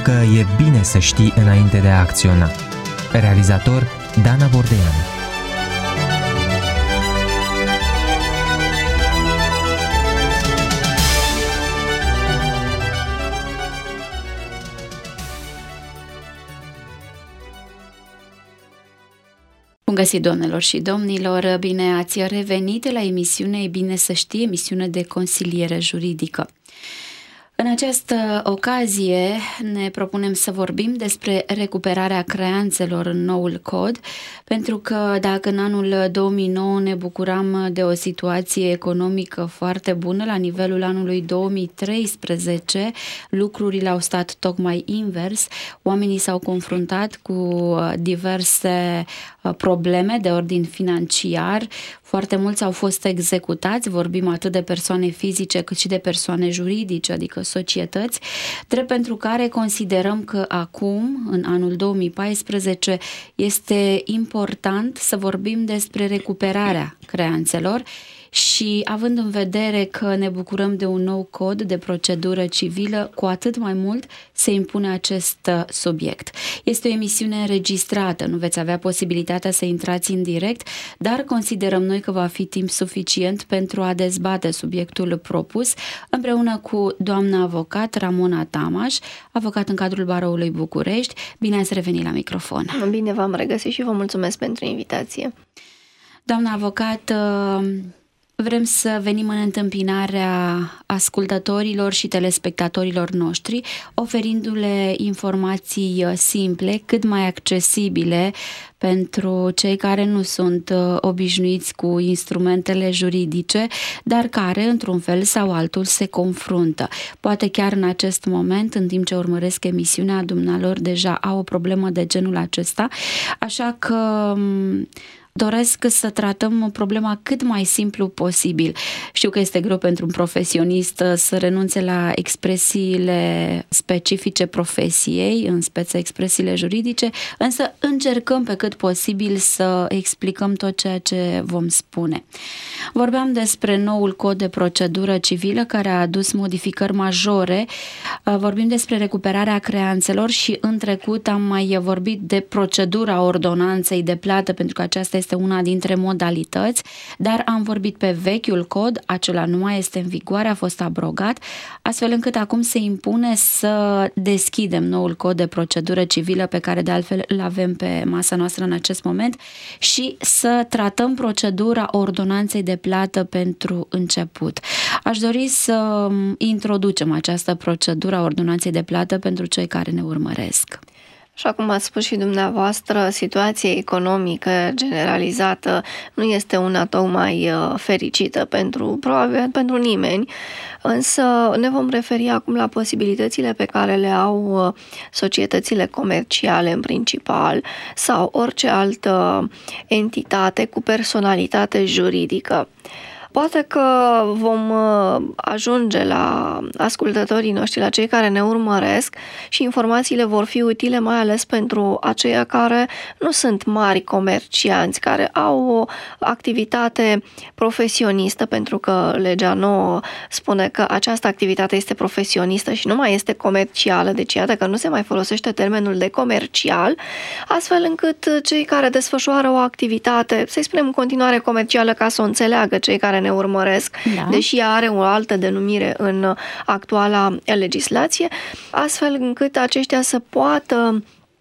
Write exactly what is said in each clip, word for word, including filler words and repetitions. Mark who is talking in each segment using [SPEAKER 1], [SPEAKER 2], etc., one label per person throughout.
[SPEAKER 1] că e bine să știi înainte de a acționa. Realizator Dana Bordeanu.
[SPEAKER 2] Bun găsit, doamnelor și domnilor! Bine ați revenit la emisiunea E bine să știi, emisiune de consiliere juridică. În această ocazie ne propunem să vorbim despre recuperarea creanțelor în noul cod, pentru că dacă în anul două mii nouă ne bucuram de o situație economică foarte bună, la nivelul anului două mii treisprezece lucrurile au stat tocmai invers. Oamenii s-au confruntat cu diverse probleme de ordin financiar, foarte mulți au fost executați, vorbim atât de persoane fizice cât și de persoane juridice, adică societăți, drept pentru care considerăm că acum, în anul două mii paisprezece, este important să vorbim despre recuperarea creanțelor și având în vedere că ne bucurăm de un nou cod de procedură civilă, cu atât mai mult se impune acest subiect. Este o emisiune înregistrată, nu veți avea posibilitatea să intrați în direct, dar considerăm noi că va fi timp suficient pentru a dezbate subiectul propus împreună cu doamna avocat Ramona Tamaș, avocat în cadrul Baroului București. Bine ați revenit la microfon!
[SPEAKER 3] Bine v-am regăsit și vă mulțumesc pentru invitație.
[SPEAKER 2] Doamna avocat, vrem să venim în întâmpinarea ascultătorilor și telespectatorilor noștri, oferindu-le informații simple, cât mai accesibile pentru cei care nu sunt obișnuiți cu instrumentele juridice, dar care, într-un fel sau altul, se confruntă. Poate chiar în acest moment, în timp ce urmăresc emisiunea, dumnealor deja au o problemă de genul acesta, așa că doresc să tratăm problema cât mai simplu posibil. Știu că este greu pentru un profesionist să renunțe la expresiile specifice profesiei, în speță expresiile juridice, însă încercăm pe cât posibil să explicăm tot ceea ce vom spune. Vorbeam despre noul cod de procedură civilă care a adus modificări majore. Vorbim despre recuperarea creanțelor și în trecut am mai vorbit de procedura ordonanței de plată, pentru că aceasta este este una dintre modalități, dar am vorbit pe vechiul cod, acela nu mai este în vigoare, a fost abrogat, astfel încât acum se impune să deschidem noul cod de procedură civilă pe care de altfel îl avem pe masa noastră în acest moment și să tratăm procedura ordonanței de plată pentru început. Aș dori să introducem această procedură a ordonanței de plată pentru cei care ne urmăresc.
[SPEAKER 3] Așa cum ați spus și dumneavoastră, situația economică generalizată nu este una tocmai fericită pentru, probabil, pentru nimeni, însă ne vom referi acum la posibilitățile pe care le au societățile comerciale în principal sau orice altă entitate cu personalitate juridică. Poate că vom ajunge la ascultătorii noștri, la cei care ne urmăresc și informațiile vor fi utile mai ales pentru aceia care nu sunt mari comercianți, care au o activitate profesionistă, pentru că legea nouă spune că această activitate este profesionistă și nu mai este comercială, deci iată că nu se mai folosește termenul de comercial, astfel încât cei care desfășoară o activitate, să-i spunem în continuare comercială ca să o înțeleagă cei care ne urmăresc, da. Deși are o altă denumire în actuala legislație, astfel încât aceștia să poată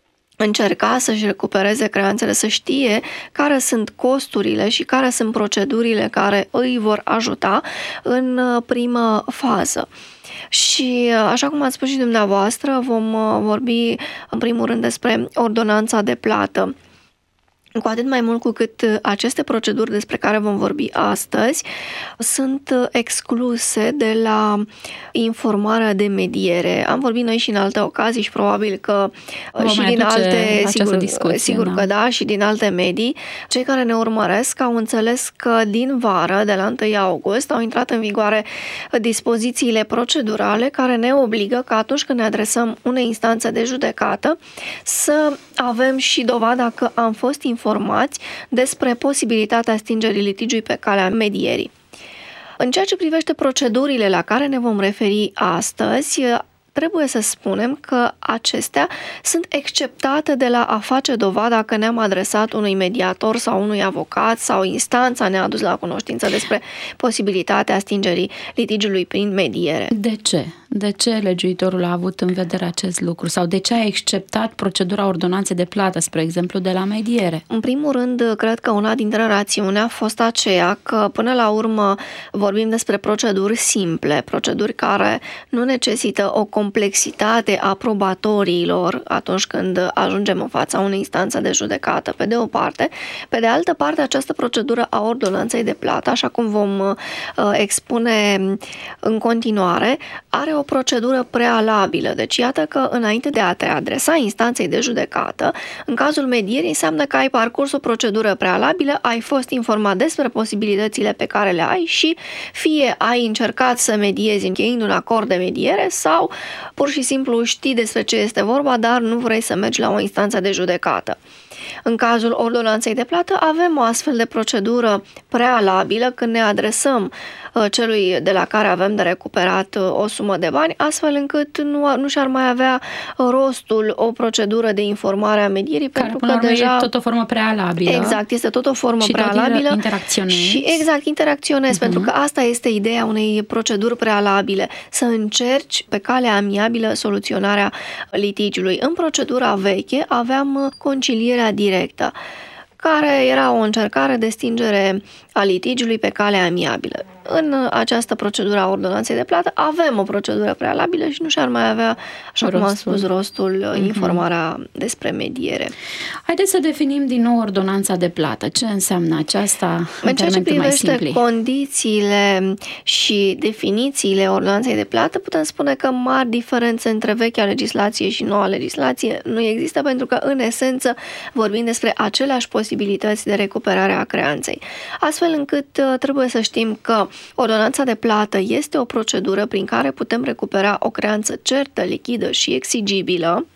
[SPEAKER 3] încerca să-și recupereze creanțele, să știe care sunt costurile și care sunt procedurile care îi vor ajuta în primă fază. Și așa cum ați spus și dumneavoastră, vom vorbi în primul rând despre ordonanța de plată. Cu atât mai mult cu cât aceste proceduri despre care vom vorbi astăzi sunt excluse de la informarea de mediere. Am vorbit noi și în alte ocazii și probabil că vom și din alte, sigur, discuție, sigur da. că da, și din alte medii, cei care ne urmăresc au înțeles că din vară, de la întâi august, au intrat în vigoare dispozițiile procedurale care ne obligă că atunci când ne adresăm unei instanțe de judecată să avem și dovada că am fost informați informați despre posibilitatea stingerii litigiului pe calea medierii. În ceea ce privește procedurile la care ne vom referi astăzi, trebuie să spunem că acestea sunt exceptate de la a face dovadă dacă ne-am adresat unui mediator sau unui avocat sau instanța ne-a adus la cunoștință despre posibilitatea stingerii litigiului prin mediere.
[SPEAKER 2] De ce? De ce legiuitorul a avut în vedere acest lucru? Sau de ce a exceptat procedura ordonanței de plată, spre exemplu, de la mediere?
[SPEAKER 3] În primul rând, cred că una dintre rațiuni a fost aceea că, până la urmă, vorbim despre proceduri simple, proceduri care nu necesită o complexitate a probatoriilor atunci când ajungem în fața unei instanțe de judecată, pe de o parte. Pe de altă parte, această procedură a ordonanței de plată, așa cum vom uh, expune în continuare, are o procedură prealabilă. Deci iată că înainte de a te adresa instanței de judecată, în cazul medierii înseamnă că ai parcurs o procedură prealabilă, ai fost informat despre posibilitățile pe care le ai și fie ai încercat să mediezi încheiind un acord de mediere sau pur și simplu știi despre ce este vorba, dar nu vrei să mergi la o instanță de judecată. În cazul ordonanței de plată avem o astfel de procedură prealabilă când ne adresăm celui de la care avem de recuperat o sumă de bani, astfel încât nu, nu și-ar mai avea rostul o procedură de informare a medierii,
[SPEAKER 2] care,
[SPEAKER 3] pentru că deja...
[SPEAKER 2] e tot o formă prealabilă.
[SPEAKER 3] Exact, este tot o formă
[SPEAKER 2] și
[SPEAKER 3] prealabilă.
[SPEAKER 2] Și interacționezi.
[SPEAKER 3] Și exact, interacționezi, uh-huh. pentru că asta este ideea unei proceduri prealabile, să încerci pe calea amiabilă soluționarea litigiului. În procedura veche aveam concilierea directă, care era o încercare de stingere a litigiului pe cale amiabilă. În această procedură a ordonanței de plată avem o procedură prealabilă și nu și-ar mai avea, așa rostul. cum am spus, rostul, uh-huh. informarea despre mediere.
[SPEAKER 2] Haideți să definim din nou ordonanța de plată. Ce înseamnă aceasta în,
[SPEAKER 3] în ceea ce privește
[SPEAKER 2] mai simpli?
[SPEAKER 3] Condițiile și definițiile ordonanței de plată, putem spune că mari diferențe între vechea legislație și noua legislație nu există, pentru că, în esență, vorbim despre aceleași posibilități de recuperare a creanței. Astfel încât trebuie să știm că ordonanța de plată este o procedură prin care putem recupera o creanță certă, lichidă și exigibilă,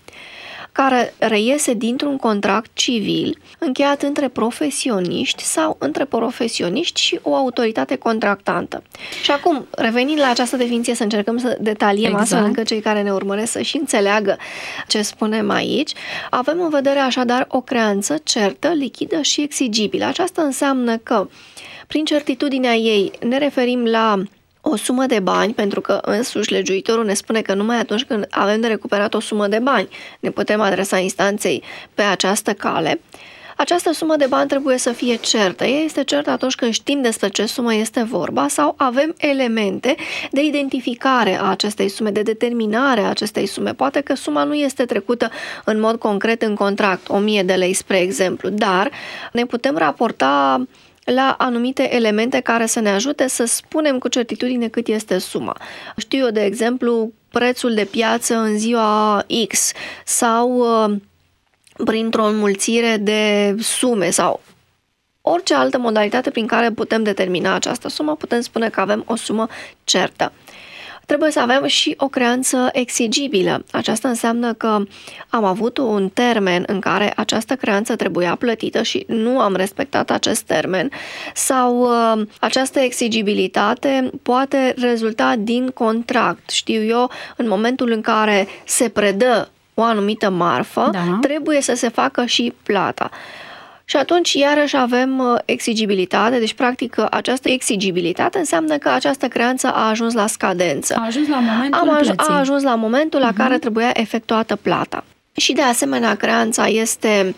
[SPEAKER 3] care reiese dintr-un contract civil încheiat între profesioniști sau între profesioniști și o autoritate contractantă. Și acum, revenind la această definiție, să încercăm să detaliem exact. astfel încât cei care ne urmăresc să și înțeleagă ce spunem aici. Avem în vedere așadar o creanță certă, lichidă și exigibilă. Aceasta înseamnă că prin certitudinea ei ne referim la o sumă de bani, pentru că însuși legiuitorul ne spune că numai atunci când avem de recuperat o sumă de bani ne putem adresa instanței pe această cale. Această sumă de bani trebuie să fie certă. Ea este certă atunci când știm despre ce sumă este vorba sau avem elemente de identificare a acestei sume, de determinare a acestei sume. Poate că suma nu este trecută în mod concret în contract, o mie de lei spre exemplu, dar ne putem raporta la anumite elemente care să ne ajute să spunem cu certitudine cât este suma. Știu eu, de exemplu, prețul de piață în ziua X sau uh, printr-o înmulțire de sume sau orice altă modalitate prin care putem determina această sumă, putem spune că avem o sumă certă. Trebuie să avem și o creanță exigibilă. Aceasta înseamnă că am avut un termen în care această creanță trebuia plătită și nu am respectat acest termen sau uh, această exigibilitate poate rezulta din contract. Știu eu, în momentul în care se predă o anumită marfă, da. trebuie să se facă și plata. Și atunci, iarăși, avem exigibilitate, deci, practic, această exigibilitate înseamnă că această creanță a ajuns la scadență.
[SPEAKER 2] A ajuns la momentul
[SPEAKER 3] a,
[SPEAKER 2] plății.
[SPEAKER 3] A ajuns la momentul la uh-huh. care trebuia efectuată plata. Și, de asemenea, creanța este,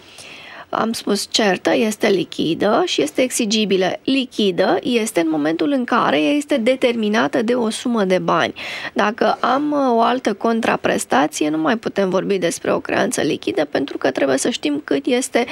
[SPEAKER 3] am spus, certă, este lichidă și este exigibilă. Lichidă este în momentul în care ea este determinată de o sumă de bani. Dacă am o altă contraprestație, nu mai putem vorbi despre o creanță lichidă, pentru că trebuie să știm cât este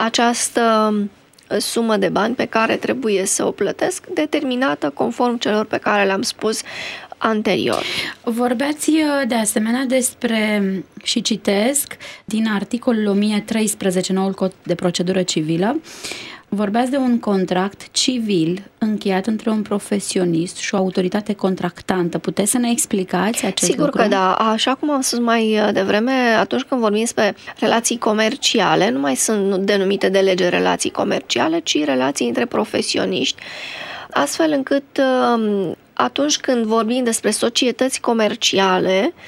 [SPEAKER 3] această sumă de bani pe care trebuie să o plătesc, determinată conform celor pe care le-am spus anterior.
[SPEAKER 2] Vorbeați de asemenea despre, și citesc din articolul o mie treisprezece, noul cod de procedură civilă, vorbeați de un contract civil încheiat între un profesionist și o autoritate contractantă. Puteți să ne explicați acest
[SPEAKER 3] Sigur
[SPEAKER 2] lucru?
[SPEAKER 3] Sigur că da. Așa cum am spus mai devreme, atunci când vorbim despre relații comerciale, nu mai sunt denumite de lege relații comerciale, ci relații între profesioniști, astfel încât atunci când vorbim despre societăți comerciale,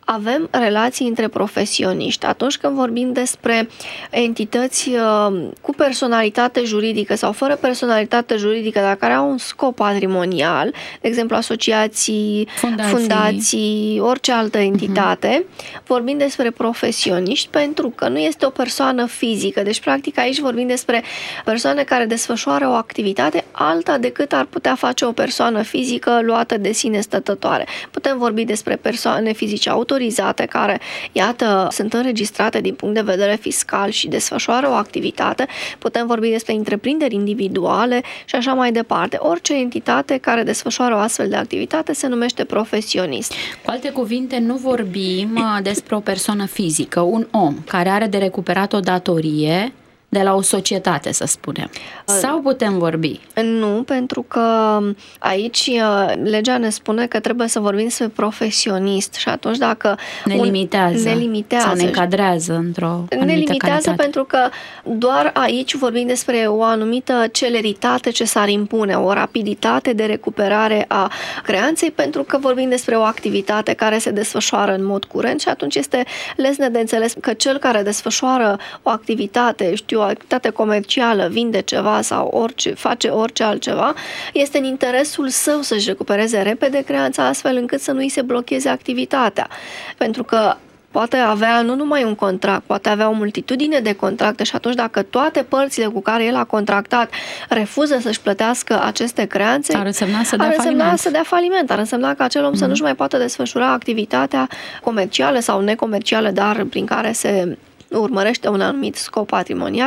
[SPEAKER 3] avem relații între profesioniști. Atunci când vorbim despre entități cu personalitate juridică sau fără personalitate juridică, dar care au un scop patrimonial, de exemplu asociații, fundații, fundații orice altă entitate, uh-huh. vorbim despre profesioniști pentru că nu este o persoană fizică. Deci, practic, aici vorbim despre persoane care desfășoară o activitate alta decât ar putea face o persoană fizică luată de sine stătătoare. Putem vorbi despre persoane fizice autorizate care, iată, sunt înregistrate din punct de vedere fiscal și desfășoară o activitate. Putem vorbi despre întreprinderi individuale și așa mai departe. Orice entitate care desfășoară o astfel de activitate se numește profesionist.
[SPEAKER 2] Cu alte cuvinte, nu vorbim despre o persoană fizică, un om care are de recuperat o datorie de la o societate, să spunem. Sau putem vorbi?
[SPEAKER 3] Nu, pentru că aici legea ne spune că trebuie să vorbim despre profesionist și atunci dacă
[SPEAKER 2] ne limitează,
[SPEAKER 3] ne limitează
[SPEAKER 2] sau ne încadrează într-o anumită
[SPEAKER 3] ne limitează
[SPEAKER 2] calitate.
[SPEAKER 3] Pentru că doar aici vorbim despre o anumită celeritate ce s-ar impune, o rapiditate de recuperare a creanței, pentru că vorbim despre o activitate care se desfășoară în mod curent și atunci este lesne de înțeles că cel care desfășoară o activitate, știu, o activitate comercială, vinde ceva sau orice, face orice altceva, este în interesul său să-și recupereze repede creanța astfel încât să nu îi se blocheze activitatea. Pentru că poate avea nu numai un contract, poate avea o multitudine de contracte și atunci dacă toate părțile cu care el a contractat refuză să-și plătească aceste creanțe,
[SPEAKER 2] ar însemna să dea
[SPEAKER 3] ar însemna
[SPEAKER 2] faliment.
[SPEAKER 3] să dea faliment, ar însemna că acel om mm. să nu-și mai poată desfășura activitatea comercială sau necomercială, dar prin care se urmărește un anumit scop patrimonial,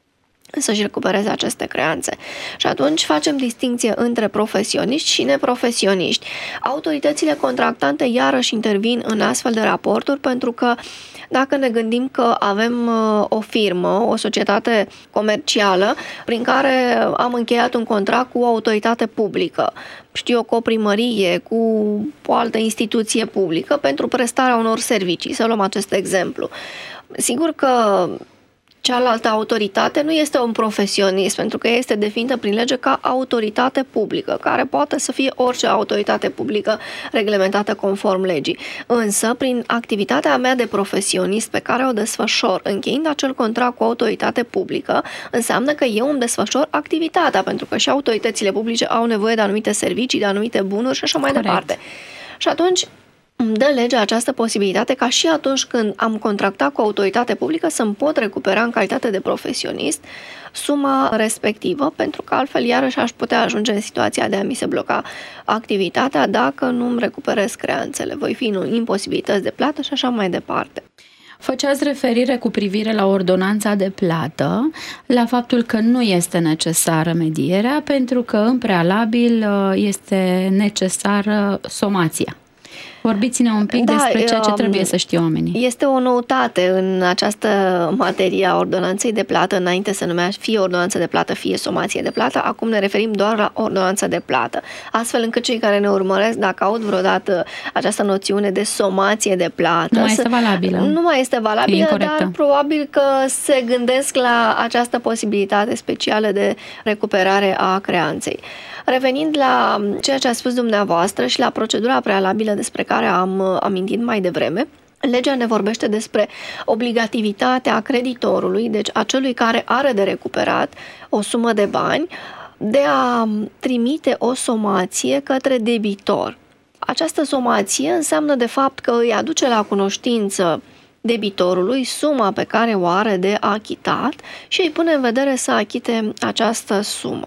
[SPEAKER 3] să-și recupereze aceste creanțe. Și atunci facem distinție între profesioniști și neprofesioniști. Autoritățile contractante iarăși intervin în astfel de raporturi pentru că dacă ne gândim că avem o firmă, o societate comercială prin care am încheiat un contract cu o autoritate publică, știu, cu o primărie, cu o altă instituție publică pentru prestarea unor servicii, să luăm acest exemplu. Sigur că cealaltă autoritate nu este un profesionist, pentru că este definită prin lege ca autoritate publică, care poate să fie orice autoritate publică reglementată conform legii. Însă, prin activitatea mea de profesionist pe care o desfășor, încheiind acel contract cu autoritate publică, înseamnă că eu îmi desfășor activitatea, pentru că și autoritățile publice au nevoie de anumite servicii, de anumite bunuri și așa mai Corect. departe. Și atunci îmi dă legea această posibilitate ca și atunci când am contractat cu autoritate publică să-mi pot recupera în calitate de profesionist suma respectivă, pentru că altfel iarăși aș putea ajunge în situația de a mi se bloca activitatea dacă nu îmi recuperez creanțele. Voi fi în imposibilități de plată și așa mai departe.
[SPEAKER 2] Făceați referire cu privire la ordonanța de plată, la faptul că nu este necesară medierea, pentru că în prealabil este necesară somația. Vorbiți-ne un pic da, despre ceea ce trebuie să știe oamenii.
[SPEAKER 3] Este o noutate în această materie a ordonanței de plată. Înainte se numea fie ordonanță de plată, fie somație de plată. Acum ne referim doar la ordonanța de plată. Astfel încât cei care ne urmăresc, dacă aud vreodată această noțiune de somație de plată,
[SPEAKER 2] nu mai este valabilă.
[SPEAKER 3] Nu mai este valabilă, dar probabil că se gândesc la această posibilitate specială de recuperare a creanței. Revenind la ceea ce a spus dumneavoastră și la procedura prealabilă despre care am amintit mai devreme, legea ne vorbește despre obligativitatea creditorului, deci a celui care are de recuperat o sumă de bani, de a trimite o somație către debitor. Această somație înseamnă de fapt că îi aduce la cunoștință debitorului suma pe care o are de achitat și îi pune în vedere să achite această sumă.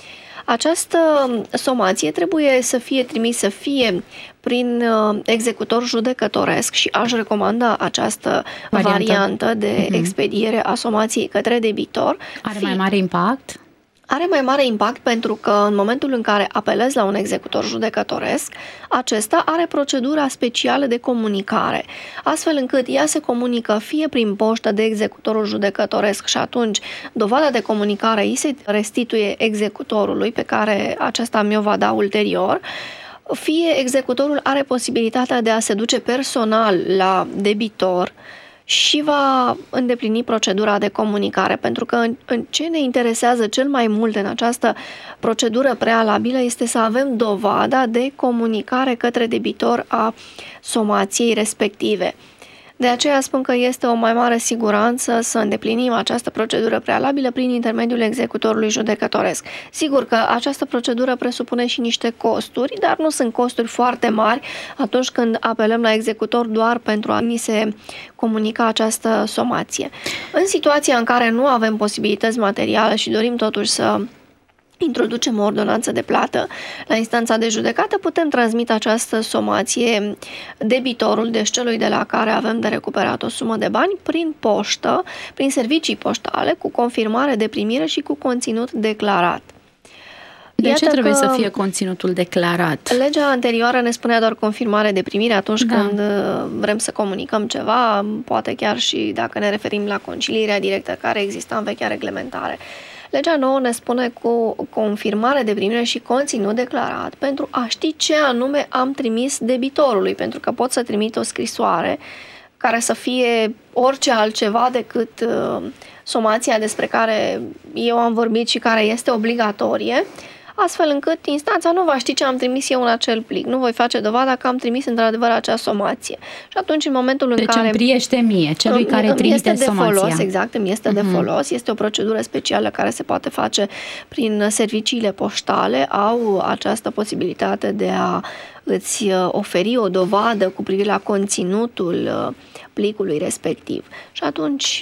[SPEAKER 3] Această somație trebuie să fie trimisă fie prin executor judecătoresc și aș recomanda această variantă, variantă de uh-huh. expediere a somației către debitor.
[SPEAKER 2] Are mai mare impact?
[SPEAKER 3] Are mai mare impact pentru că în momentul în care apelezi la un executor judecătoresc, acesta are procedura specială de comunicare, astfel încât ea se comunică fie prin poștă de executorul judecătoresc și atunci dovada de comunicare îi se restituie executorului pe care acesta mi-o va da ulterior, fie executorul are posibilitatea de a se duce personal la debitor și va îndeplini procedura de comunicare, pentru că în, în ce ne interesează cel mai mult în această procedură prealabilă este să avem dovada de comunicare către debitor a somației respective. De aceea spun că este o mai mare siguranță să îndeplinim această procedură prealabilă prin intermediul executorului judecătoresc. Sigur că această procedură presupune și niște costuri, dar nu sunt costuri foarte mari atunci când apelăm la executor doar pentru a ni se comunica această somație. În situația în care nu avem posibilități materiale și dorim totuși să introducem o ordonanță de plată la instanța de judecată, putem transmite această somație debitorul, deci celui de la care avem de recuperat o sumă de bani, prin poștă, prin servicii poștale, cu confirmare de primire și cu conținut declarat.
[SPEAKER 2] De Iată ce trebuie să fie conținutul declarat?
[SPEAKER 3] Legea anterioară ne spunea doar confirmare de primire atunci
[SPEAKER 2] da.
[SPEAKER 3] când vrem să comunicăm ceva, poate chiar și dacă ne referim la concilierea directă care exista în vechea reglementare. Legea nouă ne spune cu confirmare de primire și conținut declarat pentru a ști ce anume am trimis debitorului, pentru că pot să trimit o scrisoare care să fie orice altceva decât uh, somația despre care eu am vorbit și care este obligatorie, astfel încât instanța nu va ști ce am trimis eu în acel plic. Nu voi face dovada că am trimis într-adevăr acea somație. Și atunci, în momentul în
[SPEAKER 2] deci
[SPEAKER 3] care...
[SPEAKER 2] Deci îmi priește mie, celui îmi, care trimite
[SPEAKER 3] este de
[SPEAKER 2] somația.
[SPEAKER 3] Folos, exact, îmi este uh-huh. de folos. Este o procedură specială care se poate face prin serviciile poștale. Au această posibilitate de a îți oferi o dovadă cu privire la conținutul plicului respectiv. Și atunci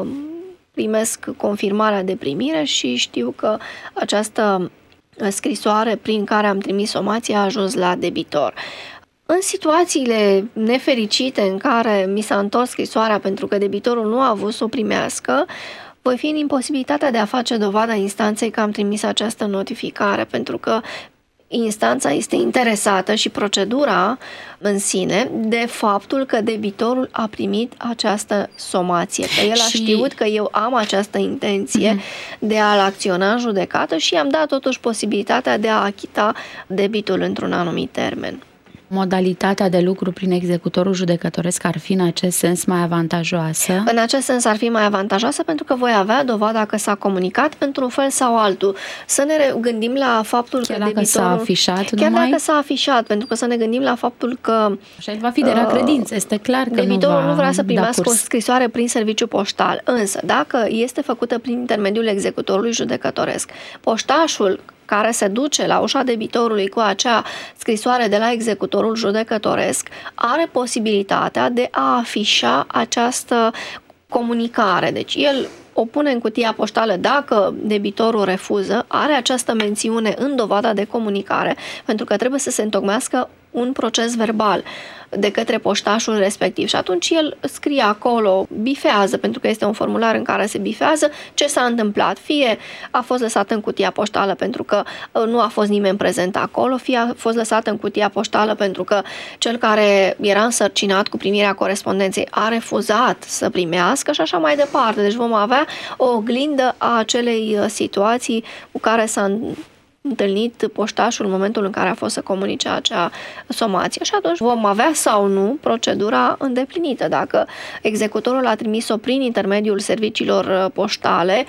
[SPEAKER 3] primesc confirmarea de primire și știu că această scrisoare prin care am trimis somația a ajuns la debitor. În situațiile nefericite în care mi s-a întors scrisoarea pentru că debitorul nu a avut să o primească, voi fi în imposibilitatea de a face dovada instanței că am trimis această notificare, pentru că instanța este interesată și procedura în sine de faptul că debitorul a primit această somație, că el a și... știut că eu am această intenție mm-hmm. de a-l acționa în judecată și i-am dat totuși posibilitatea de a achita debitul într-un anumit termen.
[SPEAKER 2] Modalitatea de lucru prin executorul judecătoresc ar fi în acest sens mai avantajoasă?
[SPEAKER 3] În acest sens ar fi mai avantajoasă pentru că voi avea dovada că s-a comunicat într-un fel sau altul. Să ne gândim la faptul
[SPEAKER 2] chiar
[SPEAKER 3] că
[SPEAKER 2] dacă
[SPEAKER 3] debitorul...
[SPEAKER 2] s-a afișat
[SPEAKER 3] Chiar
[SPEAKER 2] numai?
[SPEAKER 3] dacă s-a afișat, pentru că să ne gândim la faptul că...
[SPEAKER 2] Așa va fi de rea credință, este clar că
[SPEAKER 3] debitorul
[SPEAKER 2] nu va
[SPEAKER 3] nu vrea să primească
[SPEAKER 2] da
[SPEAKER 3] o scrisoare prin serviciu poștal, însă dacă este făcută prin intermediul executorului judecătoresc, poștașul care se duce la ușa debitorului cu acea scrisoare de la executorul judecătoresc are posibilitatea de a afișa această comunicare. Deci el o pune în cutia poștală dacă debitorul refuză, are această mențiune în dovada de comunicare, pentru că trebuie să se întocmească un proces verbal de către poștașul respectiv și atunci el scrie acolo, bifează, pentru că este un formular în care se bifează ce s-a întâmplat. Fie a fost lăsat în cutia poștală pentru că nu a fost nimeni prezent acolo, fie a fost lăsat în cutia poștală pentru că cel care era însărcinat cu primirea corespondenței a refuzat să primească și așa mai departe. Deci vom avea o oglindă a acelei situații cu care s-a întâlnit poștașul în momentul în care a fost să comunice acea somație și atunci vom avea sau nu procedura îndeplinită. Dacă executorul a trimis-o prin intermediul serviciilor poștale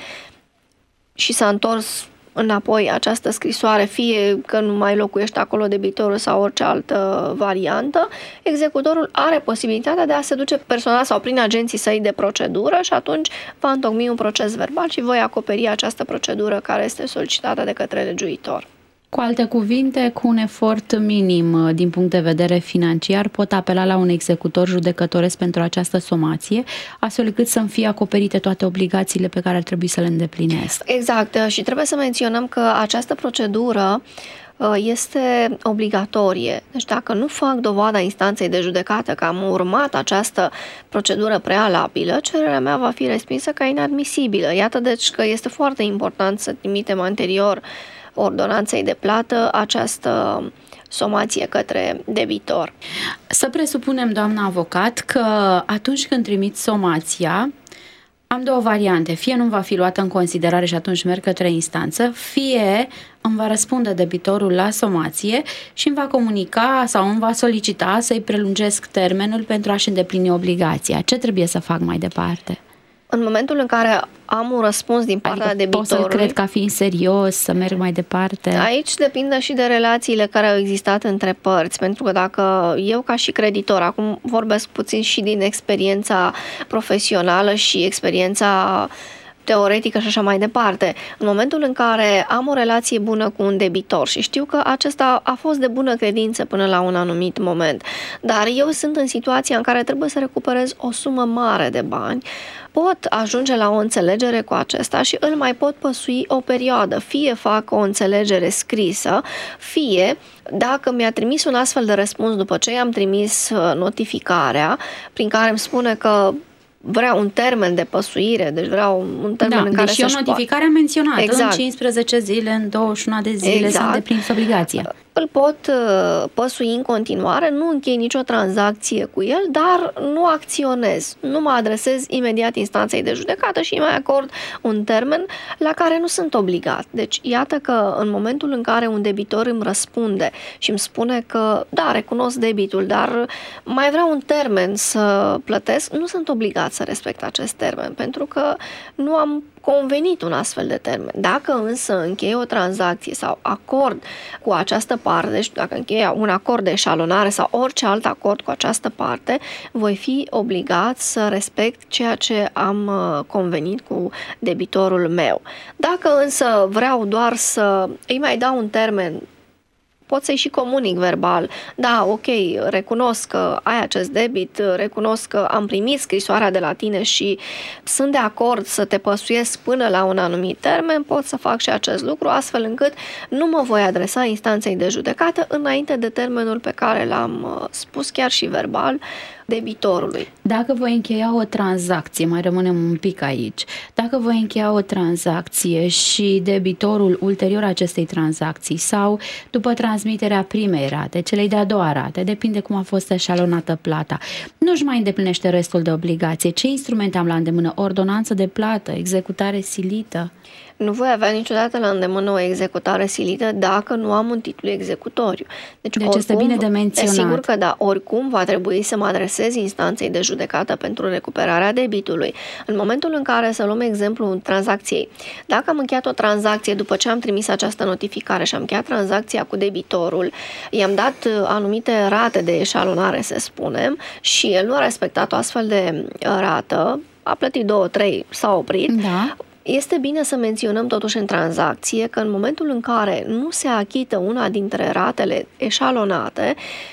[SPEAKER 3] și s-a întors înapoi această scrisoare, fie că nu mai locuiește acolo debitorul sau orice altă variantă, executorul are posibilitatea de a se duce personal sau prin agenții săi de procedură și atunci va întocmi un proces verbal și voi acoperi această procedură care este solicitată de către legiuitor.
[SPEAKER 2] Cu alte cuvinte, cu un efort minim din punct de vedere financiar, pot apela la un executor judecătoresc pentru această somație, astfel încât să-mi fie acoperite toate obligațiile pe care ar trebui să le îndeplinesc.
[SPEAKER 3] Exact. Și trebuie să menționăm că această procedură este obligatorie. Deci dacă nu fac dovada instanței de judecată că am urmat această procedură prealabilă, cererea mea va fi respinsă ca inadmisibilă. Iată deci că este foarte important să trimitem anterior ordonanței de plată această somație către debitor.
[SPEAKER 2] Să presupunem, doamna avocat, că atunci când trimit somația, am două variante. Fie nu va fi luată în considerare și atunci merg către instanță, fie îmi va răspunde debitorul la somație și îmi va comunica sau îmi va solicita să-i prelungesc termenul pentru a-și îndeplini obligația. Ce trebuie să fac mai departe?
[SPEAKER 3] În momentul în care am un răspuns din partea
[SPEAKER 2] adică
[SPEAKER 3] debitorului...
[SPEAKER 2] pot să-l cred ca fiind serios, să merg mai departe?
[SPEAKER 3] Aici depinde și de relațiile care au existat între părți, pentru că dacă eu ca și creditor, acum vorbesc puțin și din experiența profesională și experiența teoretică și așa mai departe. În momentul în care am o relație bună cu un debitor și știu că acesta a fost de bună credință până la un anumit moment, dar eu sunt în situația în care trebuie să recuperez o sumă mare de bani, pot ajunge la o înțelegere cu acesta și îl mai pot păsui o perioadă. Fie fac o înțelegere scrisă, fie, dacă mi-a trimis un astfel de răspuns după ce i-am trimis notificarea, prin care îmi spune că vrea un termen de păsuire, deci vreau un termen
[SPEAKER 2] da,
[SPEAKER 3] în care
[SPEAKER 2] deși
[SPEAKER 3] să-și
[SPEAKER 2] o notificare a menționat
[SPEAKER 3] exact.
[SPEAKER 2] în cincisprezece zile, în douăzeci și unu de zile
[SPEAKER 3] exact.
[SPEAKER 2] să îndepliniți obligația.
[SPEAKER 3] Îl pot păsui în continuare, nu închei nicio tranzacție cu el, dar nu acționez, nu mă adresez imediat instanței de judecată și îi mai acord un termen la care nu sunt obligat. Deci iată că în momentul în care un debitor îmi răspunde și îmi spune că da, recunosc debitul, dar mai vreau un termen să plătesc, nu sunt obligat să respect acest termen, pentru că nu am convenit un astfel de termen. Dacă însă încheie o tranzacție sau acord cu această parte, deci dacă încheie un acord de eșalonare sau orice alt acord cu această parte, voi fi obligat să respect ceea ce am convenit cu debitorul meu. Dacă însă vreau doar să îi mai dau un termen, pot să-i și comunic verbal. Da, ok, recunosc că ai acest debit, recunosc că am primit scrisoarea de la tine și sunt de acord să te păsuiesc până la un anumit termen, pot să fac și acest lucru, astfel încât nu mă voi adresa instanței de judecată înainte de termenul pe care l-am spus chiar și verbal debitorului.
[SPEAKER 2] Dacă voi încheia o tranzacție, mai rămânem un pic aici, dacă voi încheia o tranzacție și debitorul ulterior acestei tranzacții sau după transmiterea primei rate, celei de-a doua rate, depinde cum a fost eșalonată plata, nu-și mai îndeplinește restul de obligație, ce instrumente am la îndemână? Ordonanță de plată, executare silită?
[SPEAKER 3] Nu voi avea niciodată la îndemână o executare silită dacă nu am un titlu executoriu. Deci,
[SPEAKER 2] deci
[SPEAKER 3] oricum,
[SPEAKER 2] este bine de menționat.
[SPEAKER 3] Sigur că da, oricum va trebui să mă adresez instanței de judecată pentru recuperarea debitului. În momentul în care, să luăm exemplu tranzacției, dacă am încheiat o tranzacție după ce am trimis această notificare și am încheiat tranzacția cu debitorul, i-am dat anumite rate de eșalonare, să spunem, și el nu a respectat o astfel de rată, a plătit două, trei, s-a oprit,
[SPEAKER 2] da.
[SPEAKER 3] Este bine să menționăm totuși în tranzacție că în momentul în care nu se achită una dintre ratele eșalonate,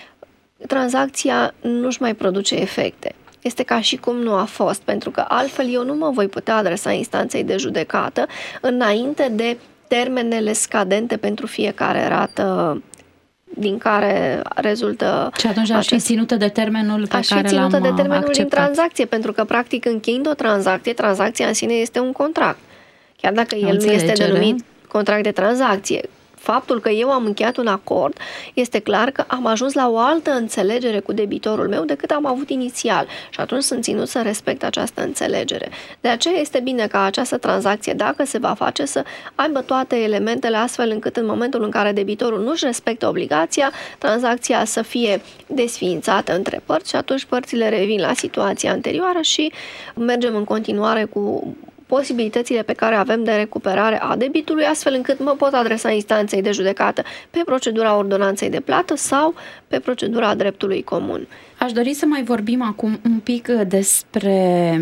[SPEAKER 3] tranzacția nu-și mai produce efecte. Este ca și cum nu a fost, pentru că altfel eu nu mă voi putea adresa instanței de judecată înainte de termenele scadente pentru fiecare rată din care rezultă...
[SPEAKER 2] Și atunci aș fi ținută de termenul pe
[SPEAKER 3] aș
[SPEAKER 2] care
[SPEAKER 3] fi
[SPEAKER 2] l-am
[SPEAKER 3] ținută de termenul
[SPEAKER 2] acceptat.
[SPEAKER 3] din tranzacție, pentru că practic încheind o tranzacție, tranzacția în sine este un contract. Chiar dacă el nu este denumit contract de tranzacție. Faptul că eu am încheiat un acord este clar că am ajuns la o altă înțelegere cu debitorul meu decât am avut inițial și atunci sunt ținut să respect această înțelegere. De aceea este bine ca această tranzacție, dacă se va face, să aibă toate elementele astfel încât în momentul în care debitorul nu-și respectă obligația, tranzacția să fie desființată între părți și atunci părțile revin la situația anterioară și mergem în continuare cu posibilitățile pe care avem de recuperare a debitului, astfel încât mă pot adresa instanței de judecată pe procedura ordonanței de plată sau pe procedura dreptului comun.
[SPEAKER 2] Aș dori să mai vorbim acum un pic despre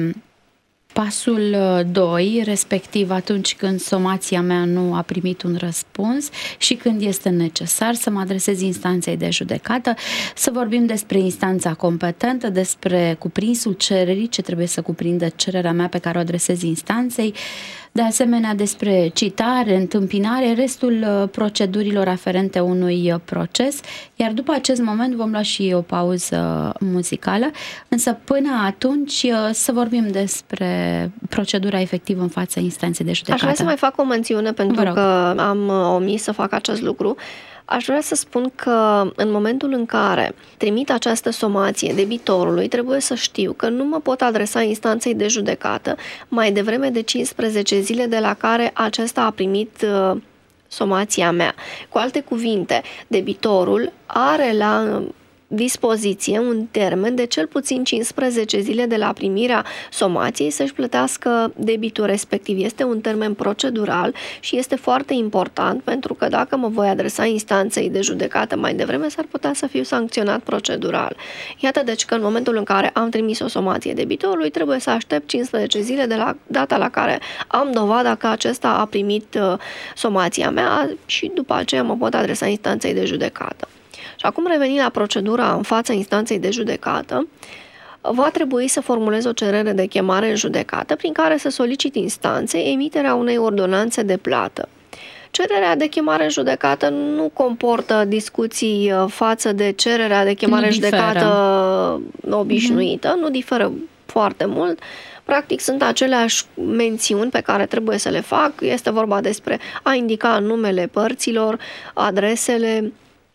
[SPEAKER 2] pasul doi, respectiv atunci când somația mea nu a primit un răspuns și când este necesar să mă adresez instanței de judecată, să vorbim despre instanța competentă, despre cuprinsul cererii, ce trebuie să cuprindă cererea mea pe care o adresez instanței, de asemenea despre citare, întâmpinare, restul procedurilor aferente unui proces, iar după acest moment vom lua și o pauză muzicală, însă până atunci să vorbim despre procedura efectivă în fața instanței de judecată.
[SPEAKER 3] Aș vrea să mai fac o mențiune pentru că am omis să fac acest lucru. Aș vrea să spun că în momentul în care trimit această somație debitorului, trebuie să știu că nu mă pot adresa instanței de judecată mai devreme de cincisprezece zile de la care acesta a primit uh, somația mea. Cu alte cuvinte, debitorul are la dispoziție un termen de cel puțin cincisprezece zile de la primirea somației să-și plătească debitul respectiv. Este un termen procedural și este foarte important, pentru că dacă mă voi adresa instanței de judecată mai devreme, s-ar putea să fiu sancționat procedural. Iată deci că în momentul în care am trimis o somație debitorului, trebuie să aștept cincisprezece zile de la data la care am dovada că acesta a primit uh, somația mea și după aceea mă pot adresa instanței de judecată. Și acum, revenind la procedura în fața instanței de judecată, va trebui să formulez o cerere de chemare în judecată prin care să solicit instanței emiterea unei ordonanțe de plată. Cererea de chemare în judecată nu comportă discuții față de cererea de chemare în judecată obișnuită, mm-hmm. nu diferă foarte mult. Practic sunt aceleași mențiuni pe care trebuie să le fac. Este vorba despre a indica numele părților, adresele,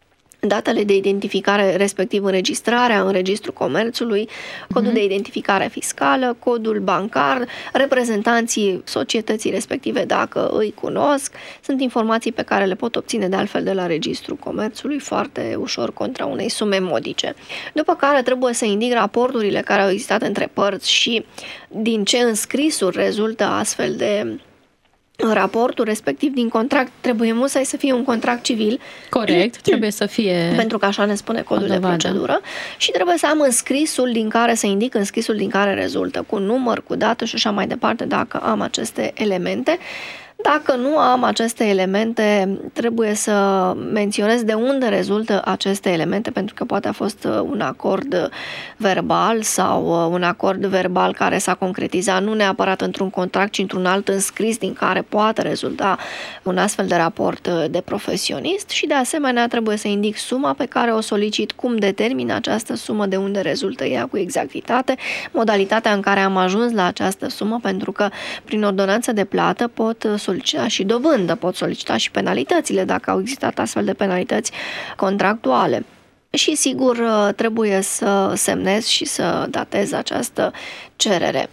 [SPEAKER 3] datele de identificare, respectiv înregistrarea în Registrul Comerțului, codul uh-huh. de identificare fiscală, codul bancar, reprezentanții societății respective dacă îi cunosc. Sunt informații pe care le pot obține de altfel de la Registrul Comerțului foarte ușor contra unei sume modice. După care trebuie să indic raporturile care au existat între părți și din ce înscrisuri rezultă astfel de raportul respectiv din contract. Trebuie musai să fie un contract civil.
[SPEAKER 2] Corect, trebuie să fie.
[SPEAKER 3] Pentru că așa ne spune codul de procedură. Și trebuie să am înscrisul din care, să indic înscrisul din care rezultă, cu număr, cu dată și așa mai departe, dacă am aceste elemente. Dacă nu am aceste elemente, trebuie să menționez de unde rezultă aceste elemente, pentru că poate a fost un acord verbal sau un acord verbal care s-a concretizat nu neapărat într-un contract, ci într-un alt înscris din care poate rezulta un astfel de raport de profesionist și de asemenea trebuie să indic suma pe care o solicit, cum determin această sumă, de unde rezultă ea cu exactitate, modalitatea în care am ajuns la această sumă, pentru că prin ordonanță de plată pot solicita și dobândă, pot solicita și penalitățile dacă au existat astfel de penalități contractuale. Și sigur trebuie să semnez și să datez această cerere.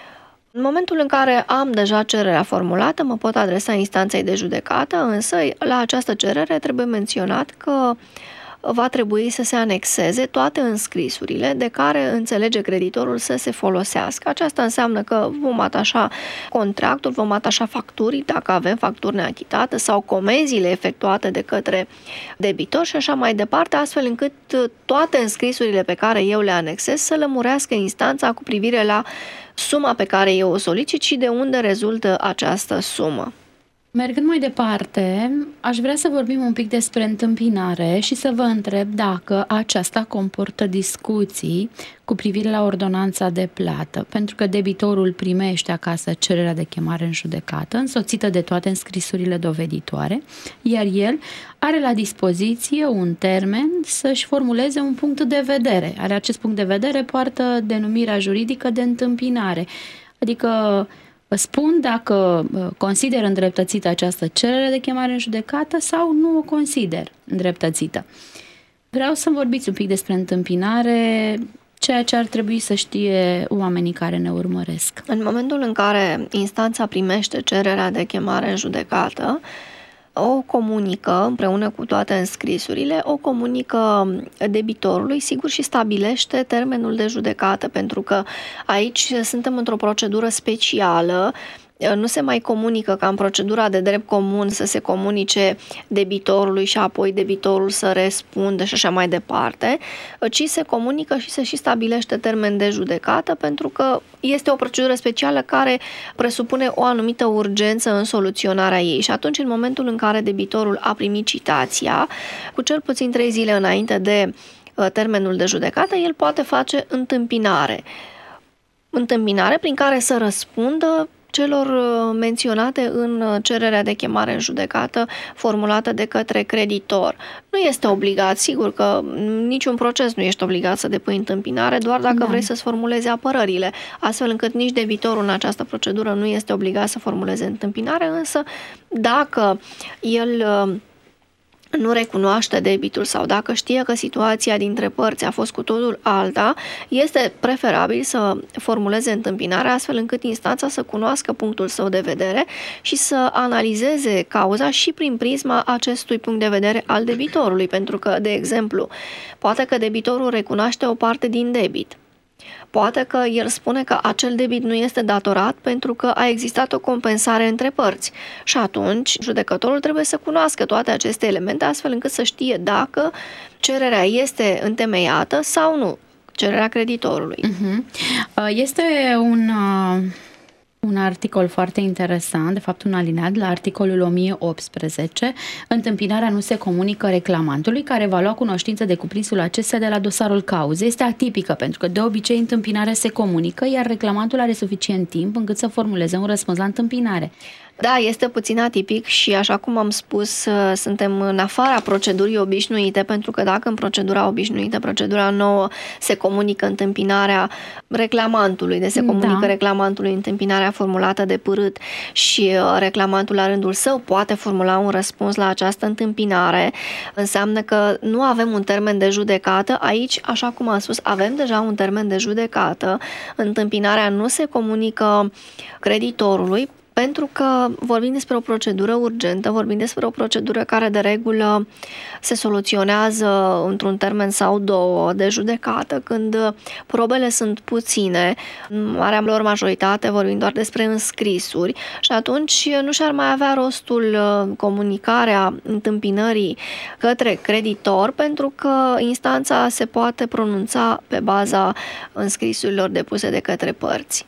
[SPEAKER 3] În momentul în care am deja cererea formulată, mă pot adresa instanței de judecată, însă la această cerere trebuie menționat că va trebui să se anexeze toate înscrisurile de care înțelege creditorul să se folosească. Aceasta înseamnă că vom atașa contractul, vom atașa facturi, dacă avem facturi neachitate, sau comenzile efectuate de către debitor și așa mai departe, astfel încât toate înscrisurile pe care eu le anexez să lămurească instanța cu privire la suma pe care eu o solicit și de unde rezultă această sumă.
[SPEAKER 2] Mergând mai departe, aș vrea să vorbim un pic despre întâmpinare și să vă întreb dacă aceasta comportă discuții cu privire la ordonanța de plată, pentru că debitorul primește acasă cererea de chemare în judecată, însoțită de toate înscrisurile doveditoare, iar el are la dispoziție un termen să-și formuleze un punct de vedere. Are acest punct de vedere poartă denumirea juridică de întâmpinare, adică spun dacă consider îndreptățită această cerere de chemare în judecată sau nu o consider îndreptățită. Vreau să vorbiți un pic despre întâmpinare, ceea ce ar trebui să știe oamenii care ne urmăresc.
[SPEAKER 3] În momentul în care instanța primește cererea de chemare în judecată, o comunică împreună cu toate înscrisurile, o comunică debitorului, sigur, și stabilește termenul de judecată, pentru că aici suntem într-o procedură specială. Nu se mai comunică ca în procedura de drept comun să se comunice debitorului și apoi debitorul să răspundă și așa mai departe, ci se comunică și se și stabilește termen de judecată, pentru că este o procedură specială care presupune o anumită urgență în soluționarea ei. Și atunci, în momentul în care debitorul a primit citația, cu cel puțin trei zile înainte de termenul de judecată, el poate face întâmpinare. Întâmpinare prin care să răspundă celor menționate în cererea de chemare în judecată formulată de către creditor. Nu este obligat, sigur că niciun proces nu ești obligat să depui întâmpinare, doar dacă da. vrei să-ți formulezi apărările, astfel încât nici debitorul în această procedură nu este obligat să formuleze întâmpinare, însă dacă el nu recunoaște debitul sau dacă știe că situația dintre părți a fost cu totul alta, este preferabil să formuleze întâmpinarea astfel încât instanța să cunoască punctul său de vedere și să analizeze cauza și prin prisma acestui punct de vedere al debitorului, pentru că, de exemplu, poate că debitorul recunoaște o parte din debit. Poate că el spune că acel debit nu este datorat pentru că a existat o compensare între părți și atunci judecătorul trebuie să cunoască toate aceste elemente astfel încât să știe dacă cererea este întemeiată sau nu, cererea creditorului.
[SPEAKER 2] Uh-huh. Este un... Un articol foarte interesant, de fapt un alineat la articolul o mie optsprezece. Întâmpinarea nu se comunică reclamantului, care va lua cunoștință de cuprinsul acestea de la dosarul cauzei. Este atipică pentru că de obicei întâmpinarea se comunică, iar reclamantul are suficient timp încât să formuleze un răspuns la întâmpinare.
[SPEAKER 3] Da, este puțin atipic și, așa cum am spus, suntem în afara procedurii obișnuite, pentru că dacă în procedura obișnuită, procedura nouă, se comunică întâmpinarea reclamantului, de se comunică da. reclamantului întâmpinarea formulată de pârât și reclamantul la rândul său poate formula un răspuns la această întâmpinare, înseamnă că nu avem un termen de judecată. Aici, așa cum am spus, avem deja un termen de judecată. Întâmpinarea nu se comunică creditorului, pentru că vorbim despre o procedură urgentă, vorbim despre o procedură care de regulă se soluționează într-un termen sau două de judecată, când probele sunt puține, în marea lor majoritate vorbim doar despre înscrisuri și atunci nu și-ar mai avea rostul comunicarea întâmpinării către creditor, pentru că instanța se poate pronunța pe baza înscrisurilor depuse de către părți.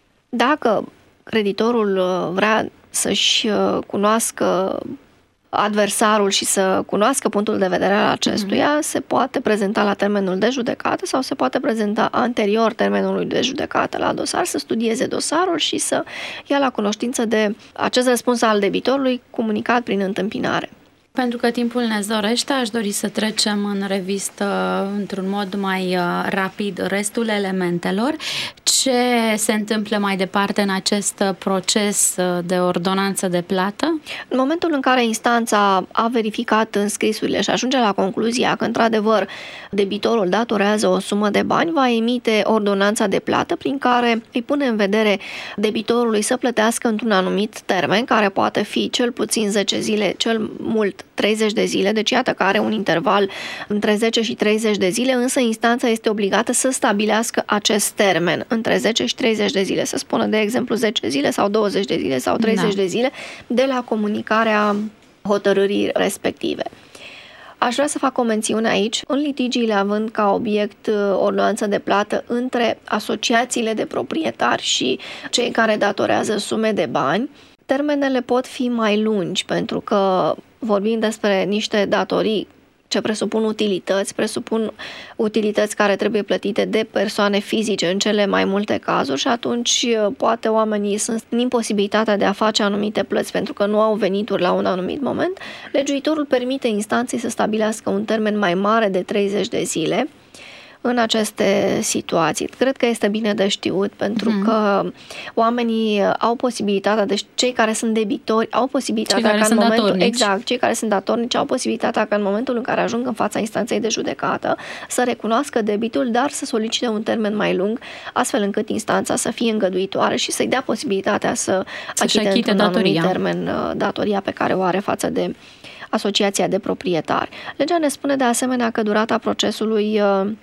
[SPEAKER 3] Dacă creditorul vrea să-și cunoască adversarul și să cunoască punctul de vedere al acestuia, mm-hmm. se poate prezenta la termenul de judecată sau se poate prezenta anterior termenului de judecată la dosar, să studieze dosarul și să ia la cunoștință de acest răspuns al debitorului comunicat prin întâmpinare.
[SPEAKER 2] Pentru că timpul ne zorește, aș dori să trecem în revistă într-un mod mai rapid restul elementelor. Ce se întâmplă mai departe în acest proces de ordonanță de plată?
[SPEAKER 3] În momentul în care instanța a verificat înscrisurile și ajunge la concluzia că, într-adevăr, debitorul datorează o sumă de bani, va emite ordonanța de plată prin care îi pune în vedere debitorului să plătească într-un anumit termen, care poate fi cel puțin zece zile, cel mult treizeci de zile, deci iată că are un interval între zece și treizeci de zile, însă instanța este obligată să stabilească acest termen între zece și treizeci de zile, să spună, de exemplu, zece zile sau douăzeci de zile sau treizeci da. de zile de la comunicarea hotărârii respective. Aș vrea să fac o mențiune aici, în litigiile având ca obiect ordonanța de plată între asociațiile de proprietari și cei care datorează sume de bani, termenele pot fi mai lungi, pentru că vorbim despre niște datorii ce presupun utilități, presupun utilități care trebuie plătite de persoane fizice în cele mai multe cazuri și atunci poate oamenii sunt în imposibilitatea de a face anumite plăți pentru că nu au venituri la un anumit moment. Legiuitorul permite instanței să stabilească un termen mai mare de treizeci de zile în aceste situații. Cred că este bine de știut, pentru hmm. că oamenii au posibilitatea, deci cei care sunt debitori au posibilitatea ca în momentul datornici. exact, cei care sunt datornici au posibilitatea ca în momentul în care ajung în fața instanței de judecată să recunoască debitul, dar să solicite un termen mai lung, astfel încât instanța să fie îngăduitoare și să-i dea posibilitatea să, să achite într-un anumit termen datoria pe care o are față de asociația de proprietari. Legea ne spune de asemenea că durata procesului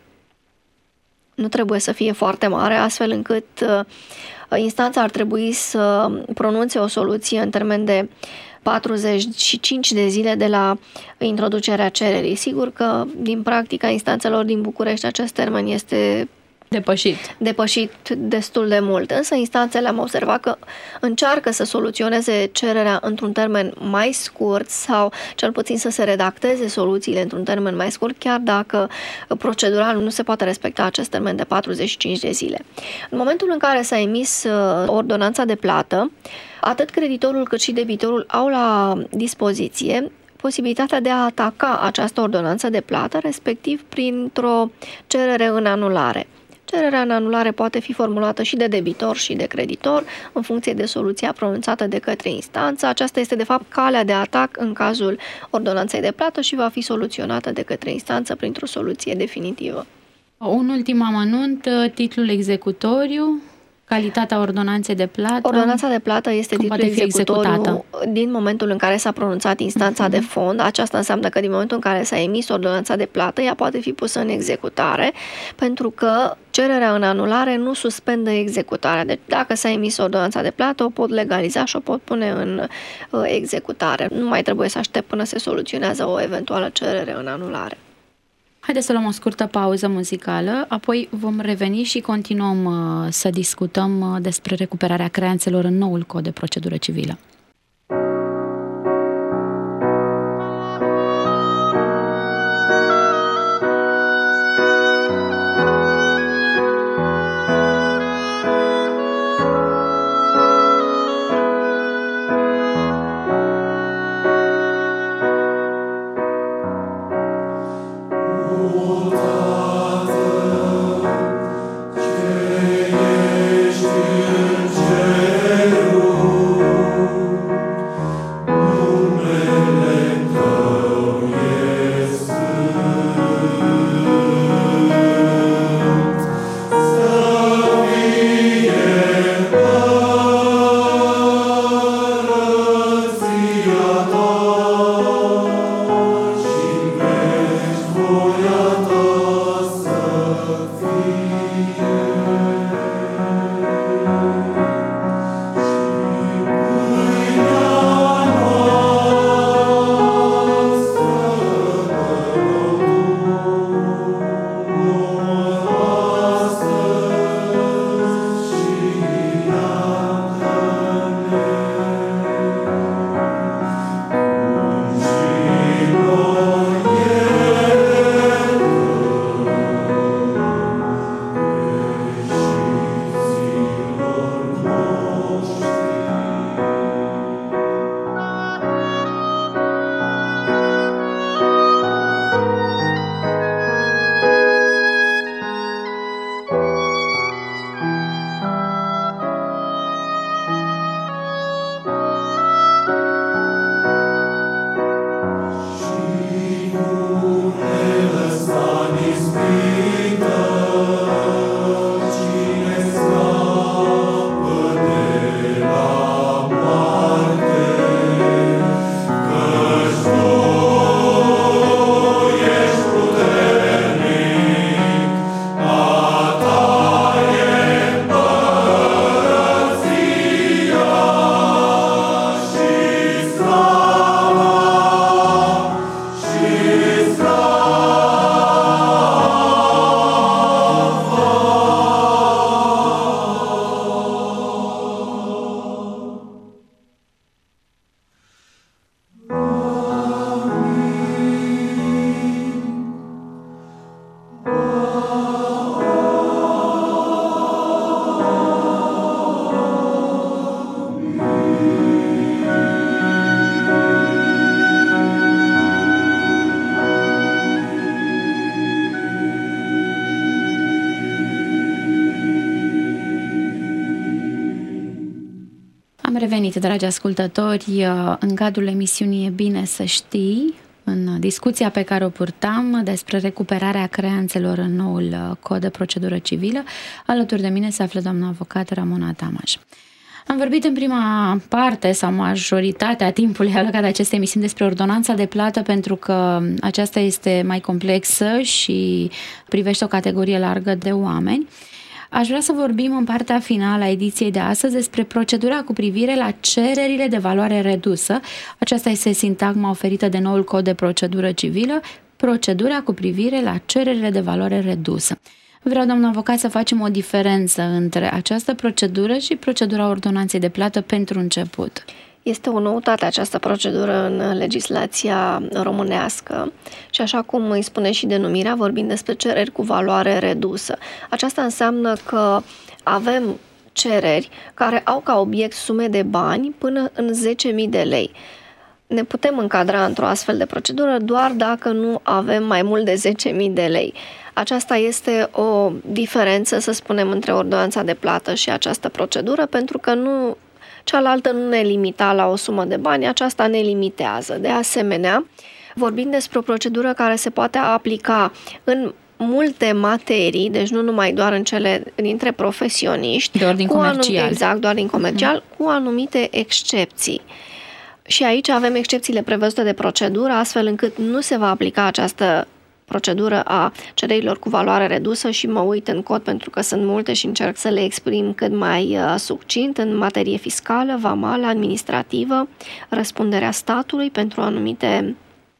[SPEAKER 3] nu trebuie să fie foarte mare, astfel încât uh, instanța ar trebui să pronunțe o soluție în termen de patruzeci și cinci de zile de la introducerea cererii. Sigur că din practica instanțelor din București acest termen este
[SPEAKER 2] depășit.
[SPEAKER 3] depășit destul de mult, însă instanțele am observat că încearcă să soluționeze cererea într-un termen mai scurt sau cel puțin să se redacteze soluțiile într-un termen mai scurt, chiar dacă procedural nu se poate respecta acest termen de patruzeci și cinci de zile. În momentul în care s-a emis ordonanța de plată, atât creditorul cât și debitorul au la dispoziție posibilitatea de a ataca această ordonanță de plată, respectiv printr-o cerere în anulare. Cererea în anulare poate fi formulată și de debitor și de creditor, în funcție de soluția pronunțată de către instanță. Aceasta este, de fapt, calea de atac în cazul ordonanței de plată și va fi soluționată de către instanță printr-o soluție definitivă.
[SPEAKER 2] Un ultim amănunt, titlul executoriu, calitatea ordonanței de plată.
[SPEAKER 3] Ordonanța de plată este titlul executoriu din momentul în care s-a pronunțat instanța uh-huh. de fond. Aceasta înseamnă că din momentul în care s-a emis ordonanța de plată, ea poate fi pusă în executare, pentru că cererea în anulare nu suspendă executarea. Deci dacă s-a emis ordonanța de plată, o pot legaliza și o pot pune în uh, executare. Nu mai trebuie să aștept până se soluționează o eventuală cerere în anulare.
[SPEAKER 2] Haideți să luăm o scurtă pauză muzicală, apoi vom reveni și continuăm uh, să discutăm uh, despre recuperarea creanțelor în noul cod de procedură civilă. Revenit, dragi ascultători, în cadrul emisiunii E bine să știi, în discuția pe care o purtam despre recuperarea creanțelor în noul cod de procedură civilă. Alături de mine se află doamna avocat Ramona Tamaș. Am vorbit în prima parte sau majoritatea timpului alocat acestei emisiuni despre ordonanța de plată, pentru că aceasta este mai complexă și privește o categorie largă de oameni. Aș vrea să vorbim în partea finală a ediției de astăzi despre procedura cu privire la cererile de valoare redusă. Aceasta este sintagma oferită de noul cod de procedură civilă, procedura cu privire la cererile de valoare redusă. Vreau, doamnă avocat, să facem o diferență între această procedură și procedura ordonanței de plată pentru început.
[SPEAKER 3] Este o noutate această procedură în legislația românească și, așa cum îi spune și denumirea, vorbim despre cereri cu valoare redusă. Aceasta înseamnă că avem cereri care au ca obiect sume de bani până în zece mii de lei. Ne putem încadra într-o astfel de procedură doar dacă nu avem mai mult de zece mii de lei. Aceasta este o diferență, să spunem, între ordonanța de plată și această procedură, pentru că nu, cealaltă nu ne limita la o sumă de bani, aceasta ne limitează. De asemenea, vorbim despre o procedură care se poate aplica în multe materii, deci nu numai doar în cele dintre profesioniști,
[SPEAKER 2] doar din comercial.
[SPEAKER 3] Anum- exact, doar din comercial, uh-huh. cu anumite excepții. Și aici avem excepțiile prevăzute de procedură, astfel încât nu se va aplica această procedură a cererilor cu valoare redusă și mă uit în cod pentru că sunt multe și încerc să le exprim cât mai uh, succint în materie fiscală, vamală, administrativă, răspunderea statului pentru anumite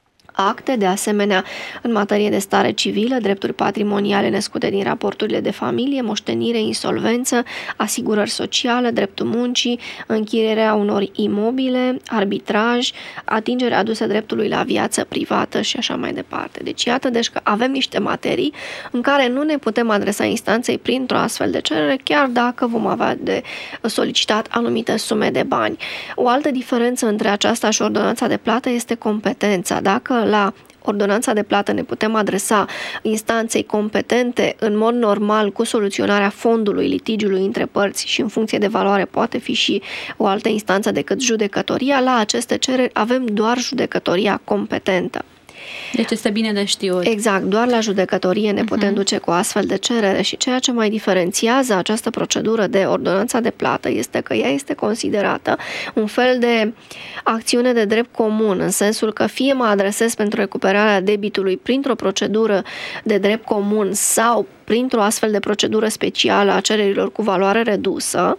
[SPEAKER 3] acte, de asemenea în materie de stare civilă, drepturi patrimoniale născute din raporturile de familie, moștenire, insolvență, asigurări sociale, dreptul muncii, închirierea unor imobile, arbitraj, atingerea adusă dreptului la viață privată și așa mai departe. Deci iată, deci că avem niște materii în care nu ne putem adresa instanței printr-o astfel de cerere, chiar dacă vom avea de solicitat anumite sume de bani. O altă diferență între aceasta și ordonanța de plată este competența. Dacă la ordonanța de plată ne putem adresa instanței competente în mod normal cu soluționarea fondului litigiului între părți și în funcție de valoare poate fi și o altă instanță decât judecătoria, la aceste cereri avem doar judecătoria competentă.
[SPEAKER 2] Deci este bine de știut.
[SPEAKER 3] Exact, doar la judecătorie ne putem uh-huh. duce cu astfel de cerere și ceea ce mai diferențiază această procedură de ordonanța de plată este că ea este considerată un fel de acțiune de drept comun, în sensul că fie mă adresez pentru recuperarea debitului printr-o procedură de drept comun sau printr-o astfel de procedură specială a cererilor cu valoare redusă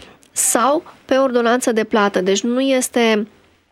[SPEAKER 3] sau pe ordonanță de plată. Deci nu este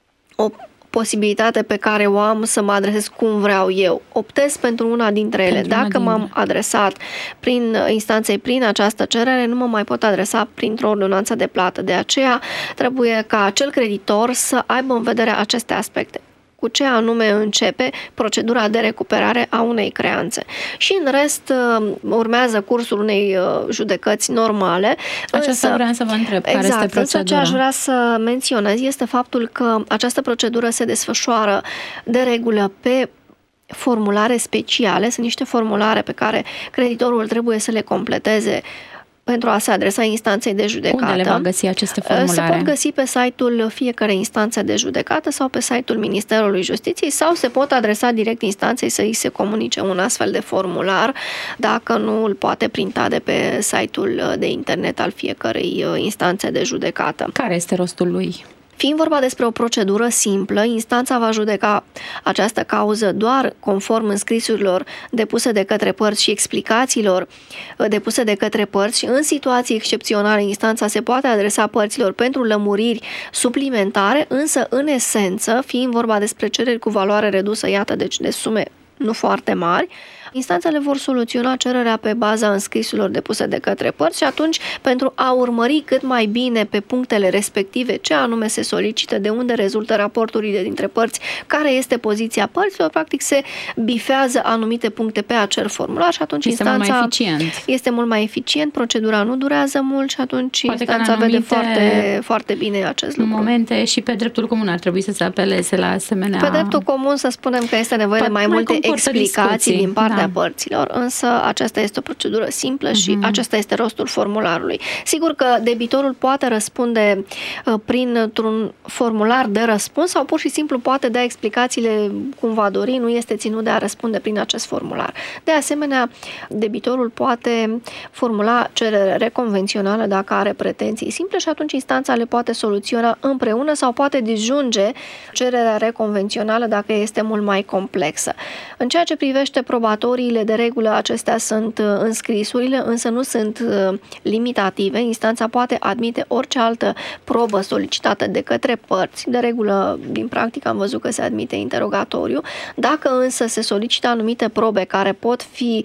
[SPEAKER 3] o posibilitate pe care o am să mă adresez cum vreau eu. Optez pentru una dintre ele. Pentru Dacă m-am dintre. adresat prin instanței prin această cerere, nu mă mai pot adresa printr-o ordonanță de plată. De aceea trebuie ca acel creditor să aibă în vedere aceste aspecte. Cu ce anume începe procedura de recuperare a unei creanțe. Și în rest urmează cursul unei judecăți normale.
[SPEAKER 2] Aceasta vreau să vă întreb, care
[SPEAKER 3] exact,
[SPEAKER 2] este procedura?
[SPEAKER 3] Însă ce aș vrea să menționez este faptul că această procedură se desfășoară de regulă pe formulare speciale. Sunt niște formulare pe care creditorul trebuie să le completeze pentru a se adresa instanței de judecată.
[SPEAKER 2] Unde le va găsi aceste formulare?
[SPEAKER 3] Se pot găsi pe site-ul fiecărei instanțe de judecată sau pe site-ul Ministerului Justiției sau se pot adresa direct instanței să îi se comunice un astfel de formular dacă nu îl poate printa de pe site-ul de internet al fiecărei instanțe de judecată.
[SPEAKER 2] Care este rostul lui?
[SPEAKER 3] Fiind vorba despre o procedură simplă, instanța va judeca această cauză doar conform înscrisurilor depuse de către părți și explicațiilor depuse de către părți și în situații excepționale instanța se poate adresa părților pentru lămuriri suplimentare, însă în esență, fiind vorba despre cereri cu valoare redusă, iată deci de sume nu foarte mari, instanțele vor soluționa cererea pe baza înscrisurilor depuse de către părți și atunci, pentru a urmări cât mai bine pe punctele respective ce anume se solicită, de unde rezultă raporturile dintre părți, care este poziția părților, practic se bifează anumite puncte pe acel formular și atunci
[SPEAKER 2] este
[SPEAKER 3] instanța
[SPEAKER 2] mult mai eficient.
[SPEAKER 3] este mult mai eficient, procedura nu durează mult și atunci Poate instanța vede foarte, foarte bine acest lucru.
[SPEAKER 2] În momente și pe dreptul comun ar trebui să se apeleze la asemenea...
[SPEAKER 3] Pe dreptul comun să spunem că este nevoie de mai, mai multe explicații discuții. din partea da. părților, însă aceasta este o procedură simplă și uh-huh. acesta este rostul formularului. Sigur că debitorul poate răspunde uh, printr-un formular de răspuns sau pur și simplu poate da explicațiile cum va dori, nu este ținut de a răspunde prin acest formular. De asemenea, debitorul poate formula cerere reconvențională dacă are pretenții simple și atunci instanța le poate soluționa împreună sau poate disjunge cererea reconvențională dacă este mult mai complexă. În ceea ce privește probatoriile, de regulă acestea sunt înscrisurile, însă nu sunt limitative. Instanța poate admite orice altă probă solicitată de către părți. De regulă, din practică, am văzut că se admite interogatoriu. Dacă însă se solicită anumite probe care pot fi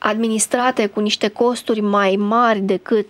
[SPEAKER 3] administrate cu niște costuri mai mari decât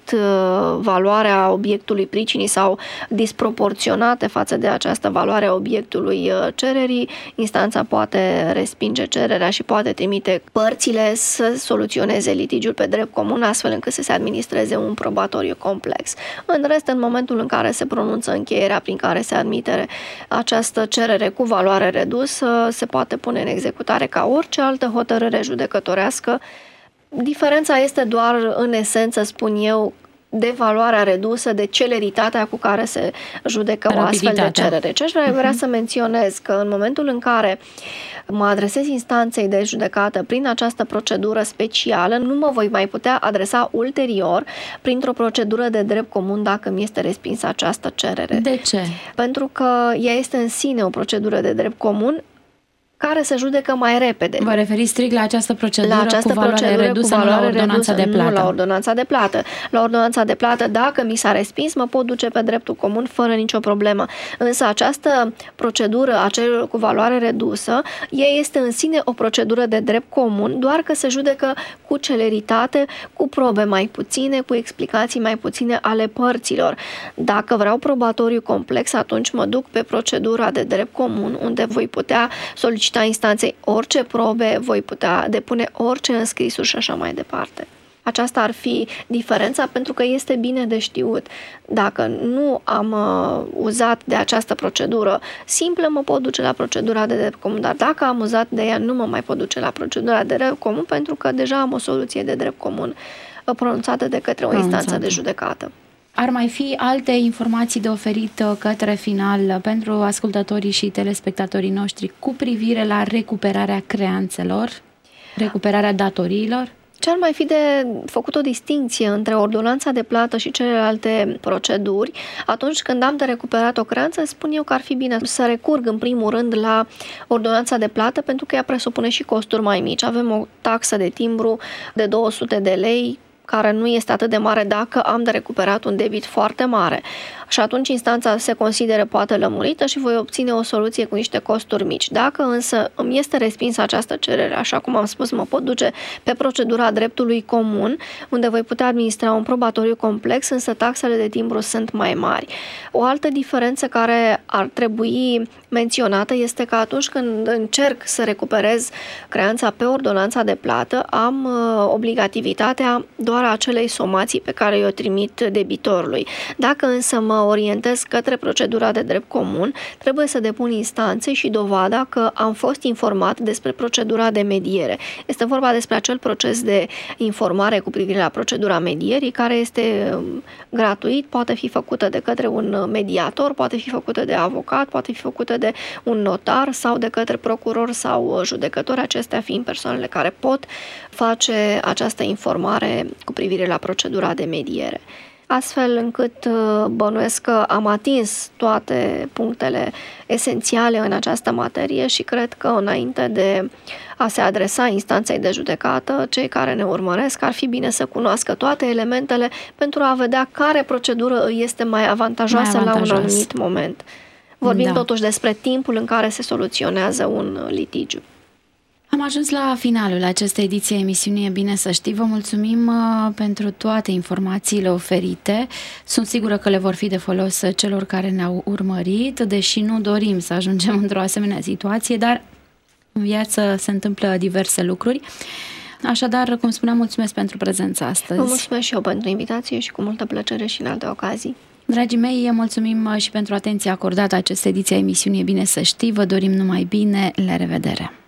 [SPEAKER 3] valoarea obiectului pricinii sau disproporționate față de această valoare a obiectului cererii, instanța poate respinge cererea și poate trimite părțile să soluționeze litigiul pe drept comun, astfel încât să se administreze un probatoriu complex. În rest, în momentul în care se pronunță încheierea prin care se admite această cerere cu valoare redusă, se poate pune în executare ca orice altă hotărâre judecătorească. Diferența este doar, în esență, spun eu, de valoarea redusă, de celeritatea cu care se judecă o astfel de cerere. Ce aș vrea, uh-huh. vrea să menționez că în momentul în care mă adresez instanței de judecată prin această procedură specială, nu mă voi mai putea adresa ulterior printr-o procedură de drept comun dacă mi este respinsă această cerere.
[SPEAKER 2] De ce?
[SPEAKER 3] Pentru că ea este în sine o procedură de drept comun care se judecă mai repede.
[SPEAKER 2] Vă referiți strict la această procedură,
[SPEAKER 3] la această
[SPEAKER 2] cu valoare
[SPEAKER 3] procedură
[SPEAKER 2] redusă,
[SPEAKER 3] cu valoare
[SPEAKER 2] nu la ordonanța
[SPEAKER 3] redusă,
[SPEAKER 2] de plată?
[SPEAKER 3] Nu la ordonanța de plată. La ordonanța de plată, dacă mi s-a respins, mă pot duce pe dreptul comun fără nicio problemă. Însă această procedură a cererilor cu valoare redusă, ea este în sine o procedură de drept comun, doar că se judecă cu celeritate, cu probe mai puține, cu explicații mai puține ale părților. Dacă vreau probatoriu complex, atunci mă duc pe procedura de drept comun, unde voi putea solicita instanței orice probe, voi putea depune orice înscrisuri și așa mai departe. Aceasta ar fi diferența, pentru că este bine de știut. Dacă nu am uh, uzat de această procedură simplă, mă pot duce la procedura de drept comun, dar dacă am uzat de ea, nu mă mai pot duce la procedura de drept comun, pentru că deja am o soluție de drept comun uh, pronunțată de către o pronunțată. instanță de judecată.
[SPEAKER 2] Ar mai fi alte informații de oferit către final pentru ascultătorii și telespectatorii noștri cu privire la recuperarea creanțelor, recuperarea datoriilor?
[SPEAKER 3] Ce ar mai fi de făcut o distinție între ordonanța de plată și celelalte proceduri? Atunci când am de recuperat o creanță, spun eu că ar fi bine să recurg în primul rând la ordonanța de plată, pentru că ea presupune și costuri mai mici. Avem o taxă de timbru de două sute de lei, care nu este atât de mare dacă am de recuperat un debit foarte mare. Și atunci instanța se consideră poate lămurită și voi obține o soluție cu niște costuri mici. Dacă însă îmi este respinsă această cerere, așa cum am spus, mă pot duce pe procedura dreptului comun, unde voi putea administra un probatoriu complex, însă taxele de timbru sunt mai mari. O altă diferență care ar trebui menționată este că atunci când încerc să recuperez creanța pe ordonanța de plată, am uh, obligativitatea doar a acelei somații pe care eu o trimit debitorului. Dacă însă mă orientez către procedura de drept comun, trebuie să depun instanțe și dovada că am fost informat despre procedura de mediere. Este vorba despre acel proces de informare cu privire la procedura medierii, care este gratuit, poate fi făcută de către un mediator, poate fi făcută de avocat, poate fi făcută de un notar sau de către procuror sau judecător, acestea fiind persoanele care pot face această informare cu privire la procedura de mediere. Astfel încât bănuiesc că am atins toate punctele esențiale în această materie și cred că înainte de a se adresa instanței de judecată, cei care ne urmăresc ar fi bine să cunoască toate elementele pentru a vedea care procedură îi este mai avantajoasă, mai avantajos. la un anumit moment. Vorbim da. totuși despre timpul în care se soluționează un litigiu.
[SPEAKER 2] Am ajuns la finalul acestei ediții a emisiunii E Bine Să Știi. Vă mulțumim pentru toate informațiile oferite. Sunt sigură că le vor fi de folos celor care ne-au urmărit, deși nu dorim să ajungem într-o asemenea situație, dar în viață se întâmplă diverse lucruri. Așadar, cum spuneam, mulțumesc pentru prezența astăzi.
[SPEAKER 3] Vă mulțumesc și eu pentru invitație și cu multă plăcere și în alte ocazii.
[SPEAKER 2] Dragii mei, mulțumim și pentru atenția acordată acestei ediții a emisiunii E Bine Să Știi. Vă dorim numai bine. La revedere!